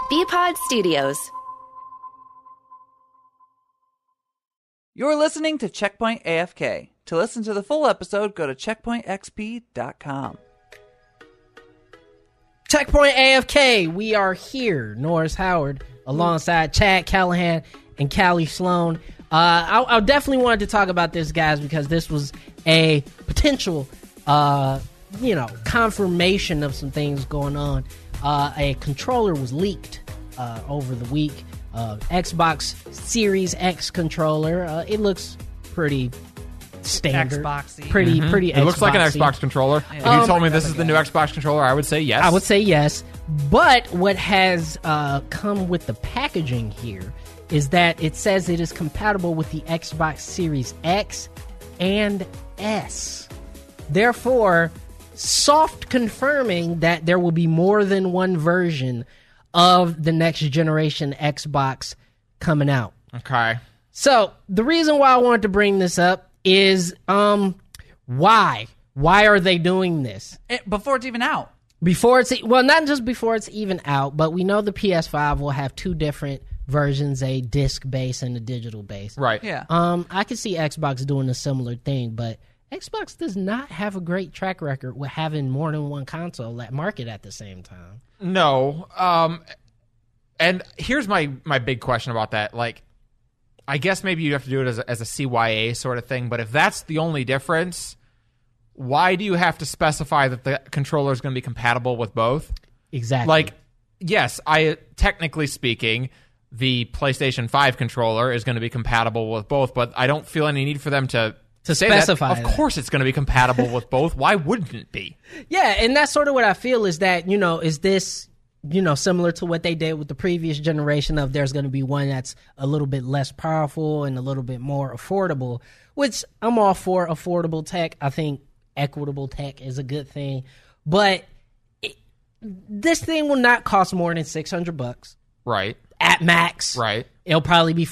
BPod Studios. You're listening to Checkpoint AFK. To listen to the full episode, go to checkpointxp.com. Checkpoint AFK, we are here. Norris Howard, alongside Chad Callahan and Callie Sloan. I definitely wanted to talk about this, guys, because this was a potential, confirmation of some things going on. A controller was leaked over the week. Xbox Series X controller. It looks pretty standard. Xboxy. Pretty It looks like an Xboxy. Xbox controller. If you told me this is the new Xbox controller, I would say yes. I would say yes. But what has come with the packaging here is that it says it is compatible with the Xbox Series X and S. Therefore, soft confirming that there will be more than one version of the next generation Xbox coming out. Okay. So, the reason why I wanted to bring this up is why? Why are they doing this? Before it's even out. Before it's not just before it's even out, but we know the PS5 will have two different versions, a disc base and a digital base. Right. Yeah. I could see Xbox doing a similar thing, but Xbox does not have a great track record with having more than one console at market at the same time. No. And here's my big question about that. Like, I guess maybe you have to do it as a CYA sort of thing, but if that's the only difference, why do you have to specify that the controller is going to be compatible with both? Exactly. Like, yes, technically speaking, the PlayStation 5 controller is going to be compatible with both, but I don't feel any need for them to say specify that. Of course it's going to be compatible with both. Why wouldn't it be? Yeah, and that's sort of what I feel is that, is this, similar to what they did with the previous generation of there's going to be one that's a little bit less powerful and a little bit more affordable, which I'm all for affordable tech. I think equitable tech is a good thing. But this thing will not cost more than $600. Right. At max. Right. It'll probably be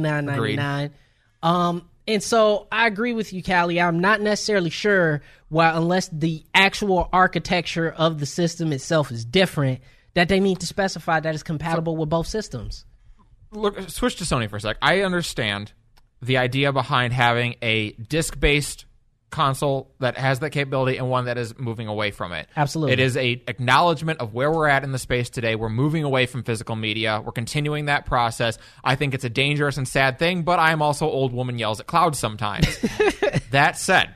$499.99. And so I agree with you, Callie. I'm not necessarily sure why, unless the actual architecture of the system itself is different, that they need to specify that it's compatible with both systems. Look, switch to Sony for a sec. I understand the idea behind having a disc-based console that has that capability and one that is moving away from it. Absolutely. It is a acknowledgement of where we're at in the space today. We're moving away from physical media. We're continuing that process. I think it's a dangerous and sad thing, but I'm also old woman yells at clouds sometimes. That said,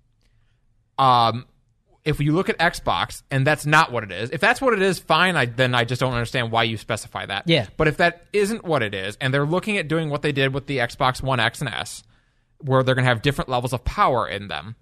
if you look at Xbox, and that's not what it is, if that's what it is, fine, then I just don't understand why you specify that. Yeah. But if that isn't what it is, and they're looking at doing what they did with the Xbox One X and S, where they're going to have different levels of power in them,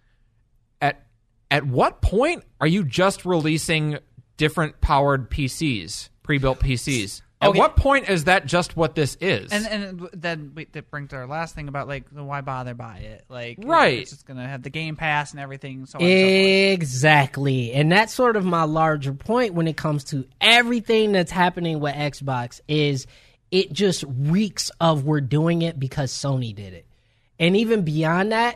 at what point are you just releasing different powered PCs, pre-built PCs? At what point is that just what this is? And then that brings to our last thing about, like, why bother buy it? Like, right. It's just going to have the Game Pass and everything. So on and so forth. Exactly. And that's sort of my larger point when it comes to everything that's happening with Xbox is it just reeks of we're doing it because Sony did it. And even beyond that,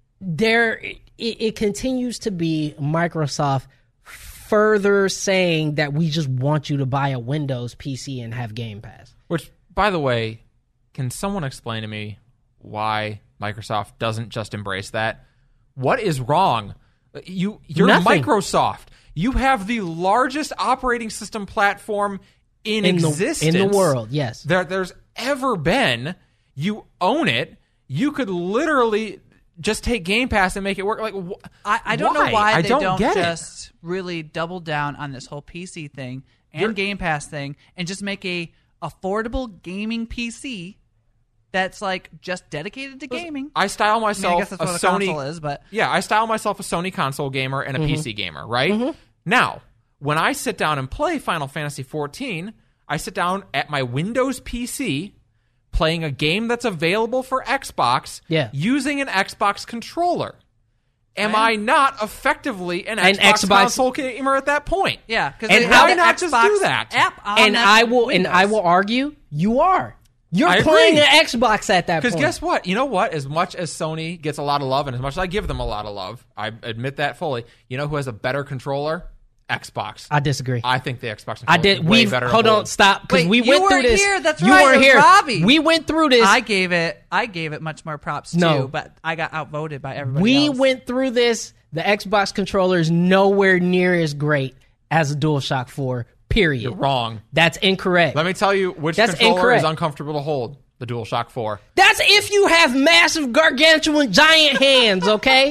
it continues to be Microsoft further saying that we just want you to buy a Windows PC and have Game Pass. Which, by the way, can someone explain to me why Microsoft doesn't just embrace that? What is wrong? You're Nothing. Microsoft. You have the largest operating system platform in existence. In the world, yes. There's ever been. You own it. You could literally just take Game Pass and make it work. Like, I don't know why they don't get just really double down on this whole PC thing and Game Pass thing and just make a affordable gaming PC that's like just dedicated to gaming. I style myself I guess that's a what a Sony console is, but yeah, I style myself a Sony console gamer and a PC gamer, right? Now, when I sit down and play Final Fantasy XIV, I sit down at my Windows PC playing a game that's available for Xbox using an Xbox controller. Am I not effectively an Xbox console gamer at that point? Yeah, because and why not just do that? App on And I will argue you are. You're playing an Xbox at that point. Because guess what? You know what? As much as Sony gets a lot of love, and as much as I give them a lot of love, I admit that fully, you know who has a better controller? Xbox. I disagree. I think the Xbox I controller did. is way We've better. hold on, stop, because Wait, we you went through weren't this. here. That's you right, weren't it was here. Robbie. We went through this. I gave it much more props No. too, but I got outvoted by everybody We else. went through this. The Xbox controller is nowhere near as great as a DualShock 4. Period. You're wrong. That's incorrect. Let me tell you which That's controller incorrect. is uncomfortable to hold. The DualShock 4. That's if you have massive, gargantuan, giant hands. Okay,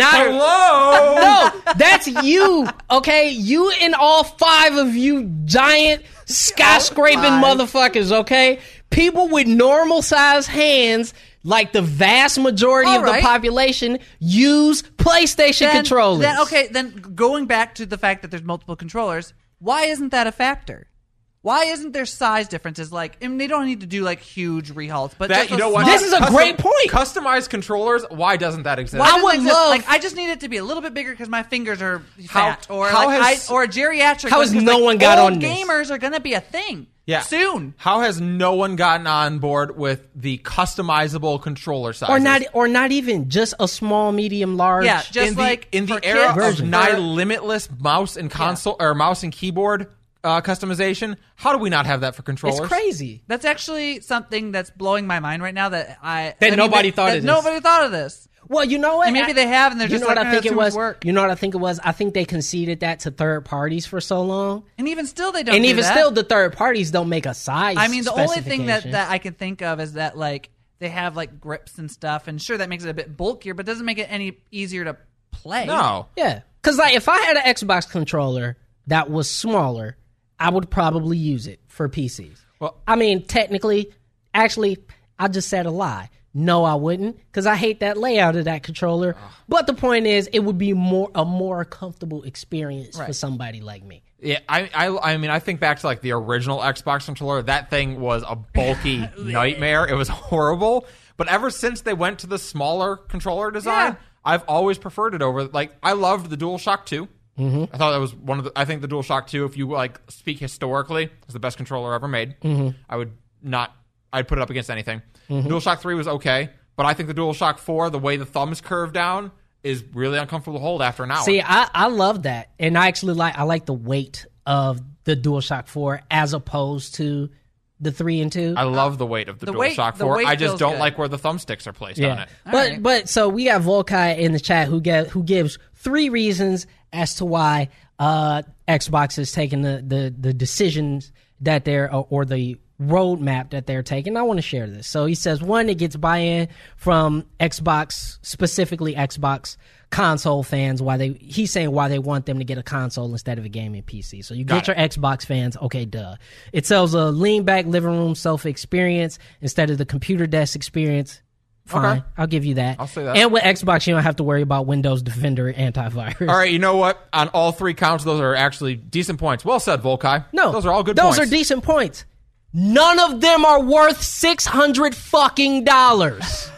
Hello. No, that's you. Okay, you and all 5 of you giant skyscraping motherfuckers. Okay, people with normal size hands, like the vast majority of the Alright. population, use PlayStation controllers. Then going back to the fact that there's multiple controllers, why isn't that a factor? Why isn't there size differences? Like, I mean, they don't need to do like huge rehauls, but That, just you know what? This is a great point. Customized controllers. Why doesn't that exist? Why I doesn't would it exist? love- Like, I just need it to be a little bit bigger because my fingers are How- fat, or how like has- or geriatric. How has because, no like, one got old on this? Gamers are going to be a thing. Yeah. Soon. How has no one gotten on board with the customizable controller sizes? or not even just a small, medium, large. Yeah, just in for the era kids, of nigh limitless mouse and console or mouse and keyboard customization, how do we not have that for controllers? it's crazy. That's actually something that's blowing my mind right now. Nobody thought of this. Nobody thought of this. Well, you know what? And maybe they have, and they're you just know like, what I think that's it too much was. work. You know what I think it was. I think they conceded that to third parties for so long, And even still, they don't. and do even that. still, the third parties don't make a size. I mean, the only thing that specification. I can think of is that like they have like grips and stuff, and sure that makes it a bit bulkier, but doesn't make it any easier to play. No. Yeah, because like if I had an Xbox controller that was smaller, I would probably use it for PCs. Well- I mean, technically, actually, I just said a lie. No, I wouldn't, because I hate that layout of that controller. But the point is, it would be a more comfortable experience for Right. somebody like me. Yeah, I mean, I think back to like the original Xbox controller. That thing was a bulky nightmare. It was horrible. But ever since they went to the smaller controller design, Yeah. I've always preferred it over. Like, I loved the DualShock 2. I thought that was one of the. I think the DualShock 2, if you like speak historically, is the best controller ever made. I would not. I'd put it up against anything. DualShock 3 was okay, but I think the DualShock 4, the way the thumbs curve down, is really uncomfortable to hold after an hour. See, I love that, and I actually like the weight of the DualShock 4 as opposed to the 3 and 2. I love the weight of the weight- DualShock the 4. weight I just feels don't good. like where the thumbsticks are placed on it. right. But so we got Volkai in the chat who gives 3 reasons as to why Xbox is taking the decisions that they're or the roadmap that they're taking. I want to share this. So he says, 1, it gets buy-in from Xbox, specifically Xbox console fans. He's saying why they want them to get a console instead of a gaming PC. So you get your Xbox fans, okay, duh. It sells a lean back living room sofa experience instead of the computer desk experience. Fine, Okay. I'll give you that. I'll say that. And with Xbox, you don't have to worry about Windows Defender antivirus. All right, you know what? On all 3 counts, those are actually decent points. Well said, Volkai. No, those are all good Those points. are decent points. None of them are worth $600 fucking dollars.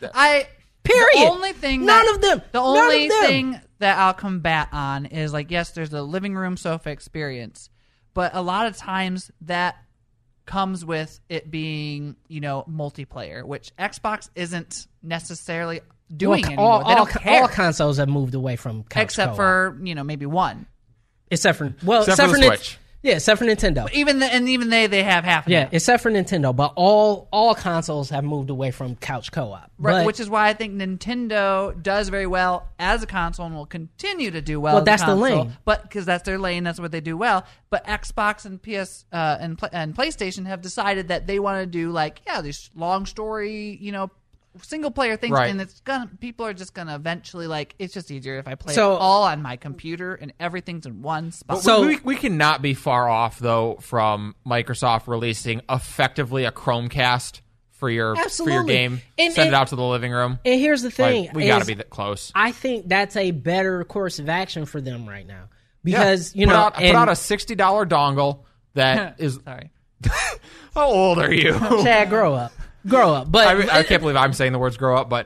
Period. The only thing None that- of them. The None only of them. thing that I'll combat on is like, yes, there's the living room sofa experience, but a lot of times that comes with it being, multiplayer, which Xbox isn't necessarily doing anymore. They don't care, all consoles have moved away from couch except co-op. for maybe one. except for the Switch. Yeah, except for Nintendo. Even they have half. Yeah, now. except for Nintendo, but all consoles have moved away from couch co-op. Right, But- which is why I think Nintendo does very well as a console and will continue to do well. Well, as that's a the console, lane. but because that's their lane, that's what they do well. But Xbox and PS and PlayStation have decided that they want to do these long story, single player things, Right. and people are just gonna eventually it's just easier if I play So- it all on my computer and everything's in one spot. But So- we cannot be far off, though, from Microsoft releasing effectively a Chromecast for your Absolutely. game. And- Send and- it out to the living room. And here's the thing: we got to is be that close. I think that's a better course of action for them right now because put out a $60 dongle that is. Sorry. How old are you? Chad, grow up. But I can't believe I'm saying the words "grow up," but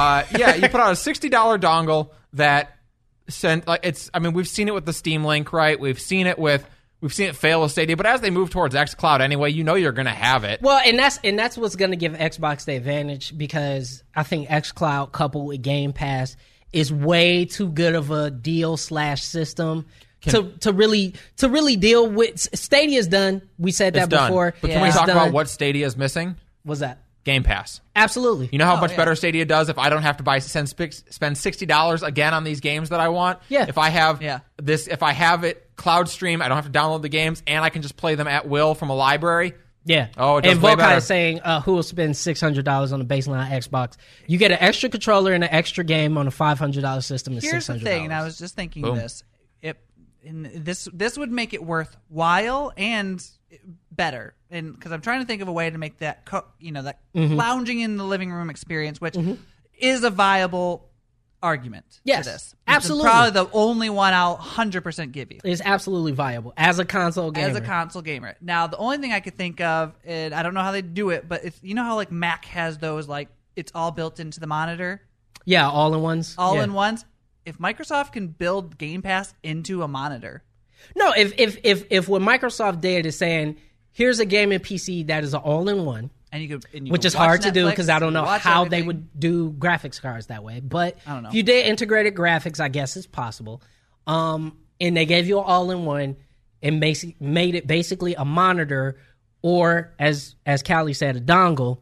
you put out a $60 dongle that sent it's. I mean, we've seen it with the Steam Link, right? We've seen it fail with Stadia, but as they move towards xCloud anyway, you're going to have it. Well, and that's what's going to give Xbox the advantage because I think xCloud coupled with Game Pass is way too good of a deal / system to really deal with. Stadia's done. We said that It's done. before. But can we It's talk done. about what Stadia is missing? What's that? Game Pass. Absolutely. You know how much better Stadia does if I don't have to spend $60 again on these games that I want? Yeah. If I have Yeah. if I have it cloud stream, I don't have to download the games, and I can just play them at will from a library. Yeah. Oh, it does and way Volkai better. is saying, who will spend $600 on a baseline Xbox? You get an extra controller and an extra game on a $500 system. Is Here's the $600. thing, and I was just thinking Boom. this. This would make it worthwhile and better, and because I'm trying to think of a way to make that that lounging in the living room experience, which is a viable argument. Yes, for this. absolutely. This is probably the only one I'll 100% give you. It's absolutely viable as a console gamer. As a console gamer. Now, the only thing I could think of, and I don't know how they do it, but it's, you know how like Mac has those, like it's all built into the monitor, Yeah, all-in-ones. all Yeah. in ones. If Microsoft can build Game Pass into a monitor, No, if what Microsoft did is saying, here's a gaming PC that is an all-in-one, and you could, which could is watch hard to do Netflix, because I don't know watch how they everything. would do graphics cards that way. But I don't know. if you did integrated graphics, I guess it's possible. And they gave you an all-in-one and made it basically a monitor, or as Callie said, a dongle.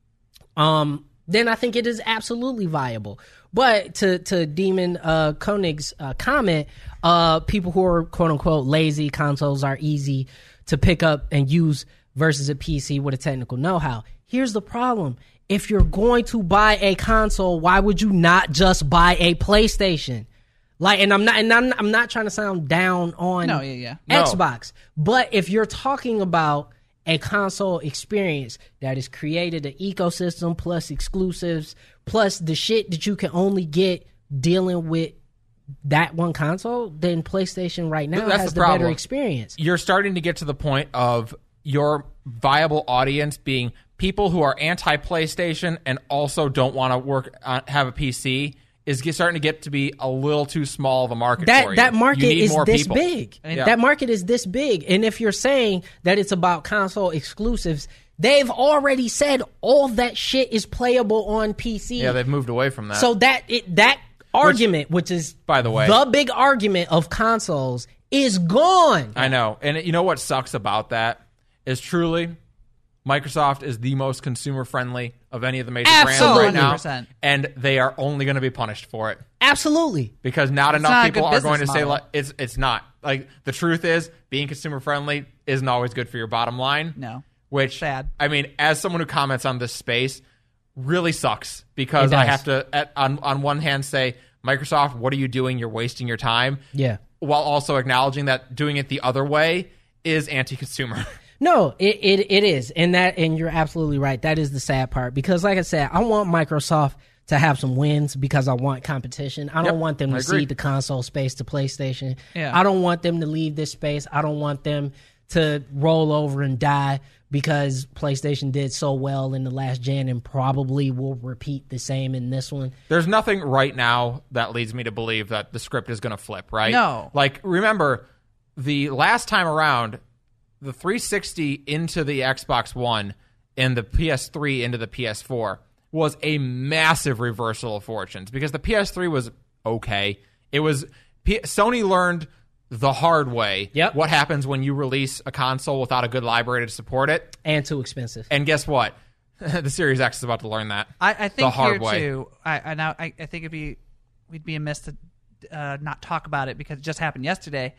Then I think it is absolutely viable. But to Demon Koenig's comment, people who are quote unquote lazy, consoles are easy to pick up and use versus a PC with a technical know-how. Here's the problem. If you're going to buy a console, why would you not just buy a PlayStation? Like, and I'm not trying to sound down on No, yeah. No. Xbox, but if you're talking about a console experience that has created an ecosystem plus exclusives plus the shit that you can only get dealing with that one console, then PlayStation right now That's has the the better problem. experience. You're starting to get to the point of your viable audience being people who are anti-PlayStation and also don't want to have a PC is starting to get to be a little too small of a market for you. That You market need is more this people. big. Yeah. That market is this big. And if you're saying that it's about console exclusives, they've already said all that shit is playable on PC. Yeah, they've moved away from that. So that argument, which is, by the way, the big argument of consoles, is gone. I know. And you know what sucks about that is truly Microsoft is the most consumer-friendly of any of the major Absolutely. brands right now. 100%. And they are only going to be punished for it. Absolutely. Because not enough not a people good are going to business say, model. like, it's not. Like, the truth is, being consumer-friendly isn't always good for your bottom line. No. Which, Sad. I mean, as someone who comments on this space, really sucks. Because It I does. have to, on one hand, say, Microsoft, what are you doing? You're wasting your time. Yeah. While also acknowledging that doing it the other way is anti-consumer. No, it is. And you're absolutely right. That is the sad part. Because like I said, I want Microsoft to have some wins because I want competition. I don't Yep, want them I to agree. cede the console space to PlayStation. Yeah. I don't want them to leave this space. I don't want them to roll over and die because PlayStation did so well in the last gen and probably will repeat the same in this one. There's nothing right now that leads me to believe that the script is going to flip, right? No. Like, remember, the last time around, the 360 into the Xbox One and the PS3 into the PS4 was a massive reversal of fortunes because the PS3 was okay. It was Sony learned the hard way what happens when you release a console without a good library to support it. And too expensive. And guess what? The Series X is about to learn that. I think the hard here way. too. I think we'd be amiss to not talk about it because it just happened yesterday.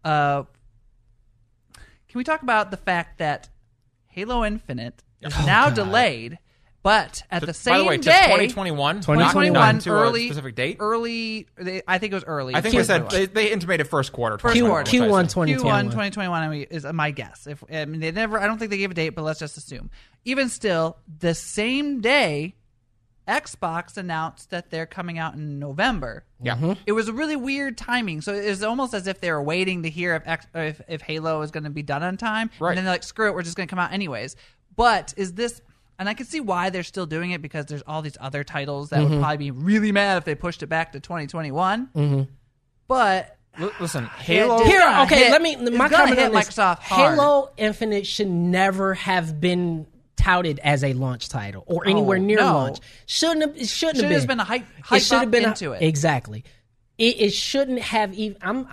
Can we talk about the fact that Halo Infinite is now delayed, but at the same By the way, day, to 2021, 2021, not to early a specific date. I think it was early. I think they said they intimated first quarter. First 2021, quarter. which I Q1 said. 2021. Q1 2021 is my guess. I mean, they never. I don't think they gave a date, but let's just assume. Even still, the same day, Xbox announced that they're coming out in November. Yeah. It was a really weird timing. So it was almost as if they were waiting to hear if Halo is going to be done on time. Right. And then they're like, screw it, we're just going to come out anyways. But is this... And I can see why they're still doing it because there's all these other titles that would probably be really mad if they pushed it back to 2021. But... Listen, Halo. Dude, Here, gonna okay, hit- let me. it's My gonna comment hit on this: Microsoft hard. Halo Infinite should never have been touted as a launch title or anywhere near no. launch. It shouldn't have Should have been. just been a hype It should up have been into it. Exactly. It shouldn't have even.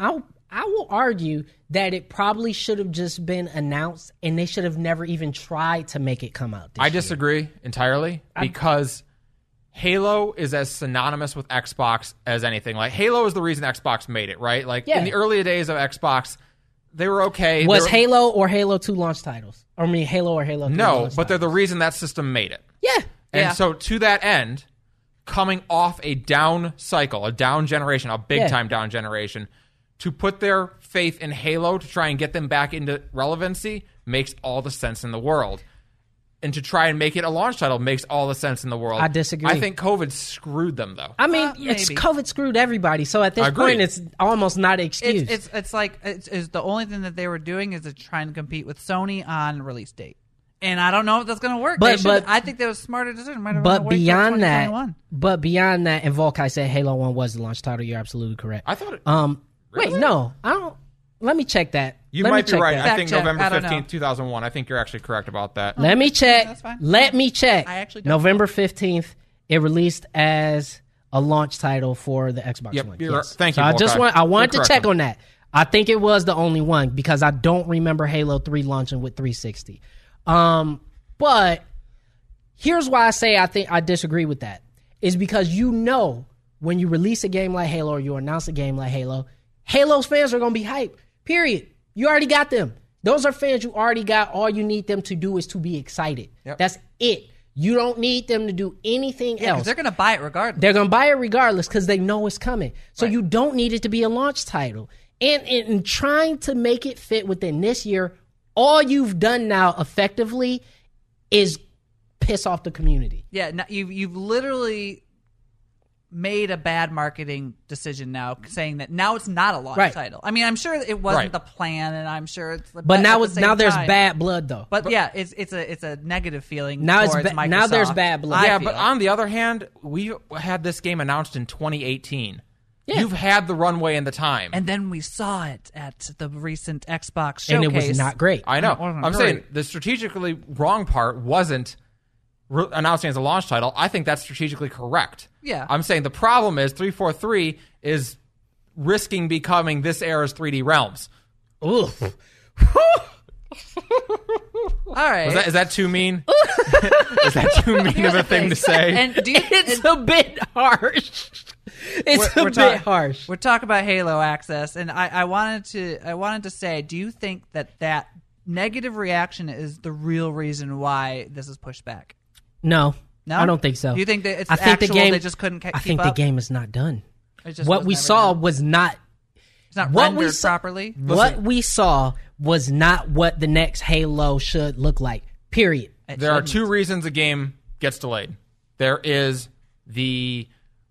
I will argue that it probably should have just been announced, and they should have never even tried to make it come out this I year. disagree entirely because Halo is as synonymous with Xbox as anything. Like, Halo is the reason Xbox made it, right? Like, Yeah. in the early days of Xbox, they were okay. Was They were- Halo or Halo 2 launch titles? I mean, Halo or Halo 3 No, launch but they're the titles. reason that system made it. Yeah. And Yeah. so, to that end, coming off a down cycle, a down generation, a big-time down generation, to put their faith in Halo to try and get them back into relevancy makes all the sense in the world. And to try and make it a launch title makes all the sense in the world. I disagree. I think COVID screwed them, though. I mean, Maybe. it's COVID screwed everybody. So at this Agreed. point, it's almost not an excuse. It's like it's the only thing that they were doing is to try and compete with Sony on release date. And I don't know if that's going to work. But- I think that was a smarter decision. Might have but wait till beyond that, 2021. and Volkai said Halo 1 was the launch title. You're absolutely correct. I thought it... Wait, no, I don't. Let me check that. You Let me might be check right. that. I think Fact check. November I don't know. 15th, 2001. I think you're actually correct about that. Let me check. That's fine. Let me check. I actually don't November 15th, it released as a launch title for the Xbox Yep, One. you're Yes. right. Thank So you, I wanted You're to check correct. on that. I think it was the only one because I don't remember Halo 3 launching with 360. But here's why I say I think I disagree with that. Is because when you release a game like Halo or you announce a game like Halo, Halo's fans are going to be hyped. Period. You already got them. Those are fans you already got. All you need them to do is to be excited. Yep. That's it. You don't need them to do anything Yeah, because else. they're going to buy it regardless. They're going to buy it regardless because they know it's coming. So you don't need it to be a launch title. And in trying to make it fit within this year, all you've done now effectively is piss off the community. Yeah, no, you've literally made a bad marketing decision now, saying that now it's not a launch Right. title. I mean, I'm sure it wasn't Right. the plan, and I'm sure it's. But now at it's the now same there's time- bad blood though. But yeah, it's a negative feeling. Now it's towards ba- now there's Microsoft, bad blood. I Yeah, feel. but on the other hand, we had this game announced in 2018. Yeah. You've had the runway and the time. and then we saw it at the recent Xbox showcase, And it was not great. I know. It wasn't I'm great. saying the strategically wrong part wasn't announcing as a launch title. I think that's strategically correct. Yeah. I'm saying the problem is 343 is risking becoming this era's 3D Realms. Ooh. All right. Is that too mean? Is that too mean of a thing to say? And do you, It's a bit harsh. It's a bit harsh. We're talking about Halo Access, and I wanted to say, do you think that negative reaction is the real reason why this is pushed back? No, No, I don't think so. Do you think that it's I think actual? the game. They just couldn't keep I think up? the game is not done. It just What was we never saw done. was not. It's not what rendered we saw- properly. What we saw was not what the next Halo should look like. Period. It There are shouldn't. two reasons a game gets delayed. There is the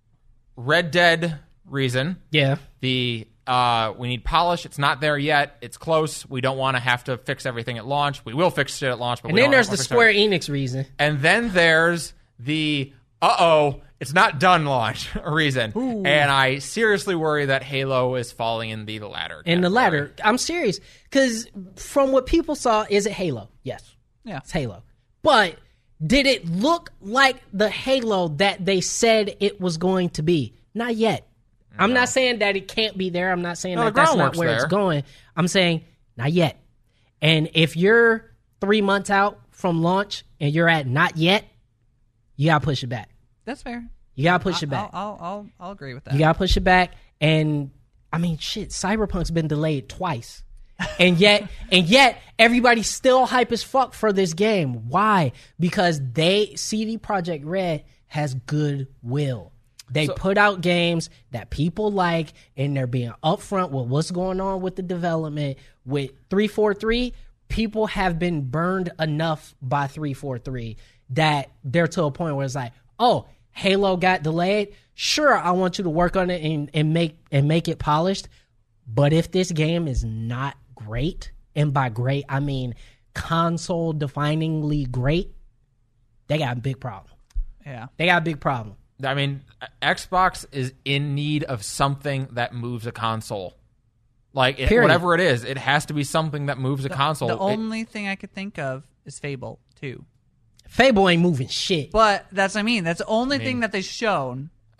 Red Dead reason. Yeah. The we need polish. It's not there yet. It's close. We don't want to have to fix everything at launch. We will fix it at launch, but And we then don't there's wanna the fix Square everything. Enix reason. And then there's the it's not done launch reason. And I seriously worry that Halo is falling in the latter. In the category. latter, I'm serious. Because from what people saw, is it Halo? Yes. Yeah. It's Halo. But did it look like the Halo that they said it was going to be? Not yet. I'm not saying that it can't be there. I'm not saying No, that the that's not groundwork's where it's there. going. I'm saying not yet. And if you're 3 months out from launch and you're at not yet, you gotta push it back. That's fair. You gotta push it back. I'll agree with that. You gotta push it back. And I mean, shit, Cyberpunk's been delayed twice. and yet everybody's still hype as fuck for this game. Why? Because CD Projekt Red has goodwill. They put out games that people like, and they're being upfront with what's going on with the development. With 343, people have been burned enough by 343 that they're to a point where it's like, oh, Halo got delayed. Sure, I want you to work on it and make it polished. But if this game is not great, and by great I mean console definingly great, they got a big problem. Yeah. They got a big problem. I mean, Xbox is in need of something that moves a console. Like, Period. whatever it is, it has to be something that moves a console. The only thing I could think of is Fable 2. Fable ain't moving shit. But that's what I mean. That's the only thing that they've shown.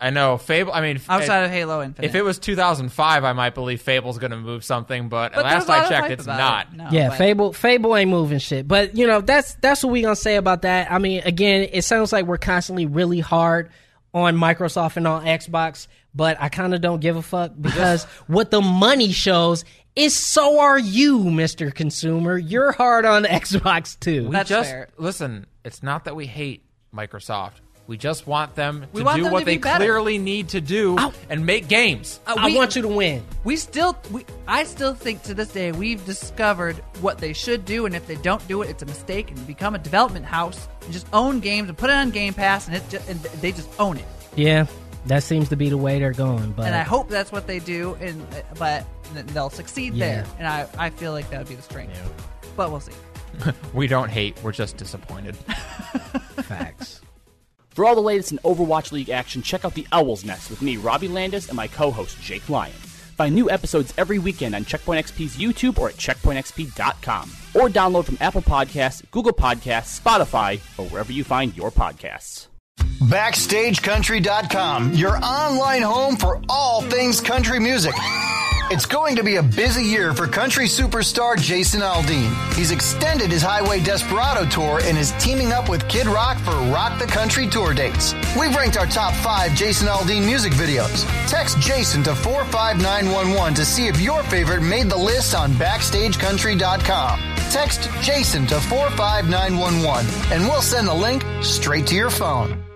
I know Fable. I mean, outside of Halo Infinite. if it was 2005, I might believe Fable's going to move something. But But last there's a lot I of checked, hype it's about not. it. No, Yeah, but- Fable ain't moving shit. But that's what we gonna say about that. I mean, again, it sounds like we're constantly really hard on Microsoft and on Xbox, but I kind of don't give a fuck because what the money shows is so are you, Mr. Consumer. You're hard on Xbox too. We That's just fair. listen. It's not that we hate Microsoft. We just want them to want do them what to they be better. clearly need to do and make games. I want you to win. I still think to this day we've discovered what they should do, and if they don't do it, it's a mistake, and become a development house and just own games and put it on Game Pass, and and they just own it. Yeah, that seems to be the way they're going. But And I hope that's what they do, but they'll succeed there, and I feel like that would be the strength. But we'll see. We don't hate. We're just disappointed. facts. For all the latest in Overwatch League action, check out the Owl's Nest with me, Robbie Landis, and my co-host, Jake Lyon. Find new episodes every weekend on Checkpoint XP's YouTube or at checkpointxp.com. Or download from Apple Podcasts, Google Podcasts, Spotify, or wherever you find your podcasts. BackstageCountry.com, your online home for all things country music. It's going to be a busy year for country superstar Jason Aldean. He's extended his Highway Desperado tour and is teaming up with Kid Rock for Rock the Country tour dates. We've ranked our top 5 Jason Aldean music videos. Text Jason to 45911 to see if your favorite made the list on BackstageCountry.com. Text Jason to 45911 and we'll send the link straight to your phone.